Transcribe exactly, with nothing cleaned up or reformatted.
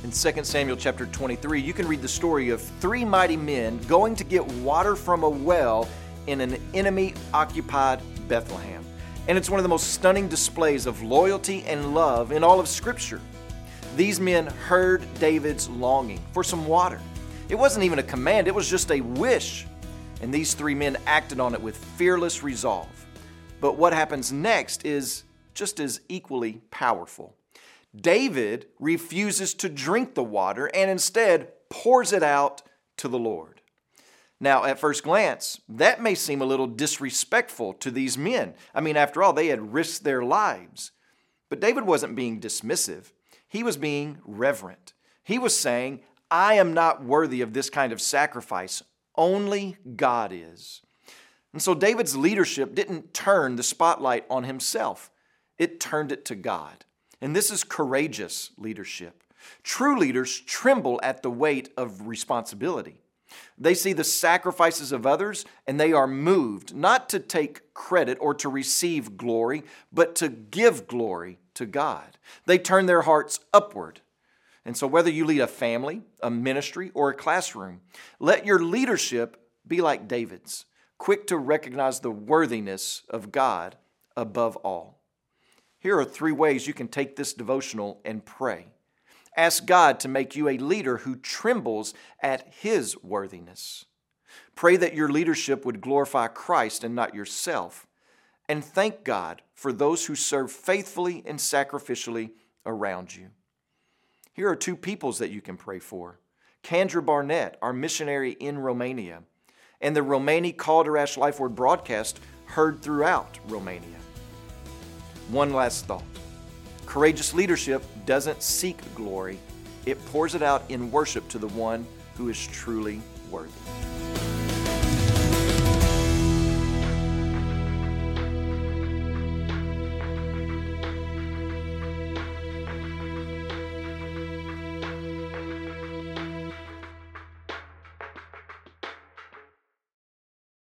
In Second Samuel chapter twenty-three, you can read the story of three mighty men going to get water from a well in an enemy-occupied Bethlehem. And it's one of the most stunning displays of loyalty and love in all of Scripture. These men heard David's longing for some water. It wasn't even a command, it was just a wish. And these three men acted on it with fearless resolve. But what happens next is just as equally powerful. David refuses to drink the water and instead pours it out to the Lord. Now, at first glance, that may seem a little disrespectful to these men. I mean, after all, they had risked their lives. But David wasn't being dismissive. He was being reverent. He was saying, I am not worthy of this kind of sacrifice. Only God is. And so David's leadership didn't turn the spotlight on himself. It turned it to God. And this is courageous leadership. True leaders tremble at the weight of responsibility. They see the sacrifices of others and they are moved not to take credit or to receive glory, but to give glory to God. They turn their hearts upward. And so whether you lead a family, a ministry, or a classroom, let your leadership be like David's, quick to recognize the worthiness of God above all. Here are three ways you can take this devotional and pray. Ask God to make you a leader who trembles at His worthiness. Pray that your leadership would glorify Christ and not yourself. And thank God for those who serve faithfully and sacrificially around you. Here are two peoples that you can pray for. Kendra Barnett, our missionary in Romania, and the Romani Calderash Life Word broadcast heard throughout Romania. One last thought. Courageous leadership doesn't seek glory. It pours it out in worship to the one who is truly worthy.